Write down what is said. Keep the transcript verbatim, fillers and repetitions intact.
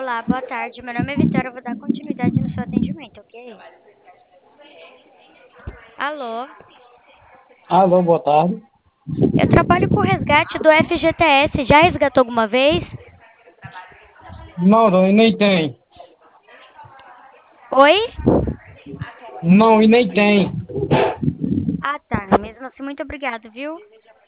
Olá, boa tarde. Meu nome é Vitória. Eu vou dar continuidade no seu atendimento, ok? Alô? Alô, boa tarde. Eu trabalho com o resgate do F G T S. Já resgatou alguma vez? Não, não, e nem tem. Oi? Não, e nem tem. Ah, tá. Mesmo assim, muito obrigado, viu?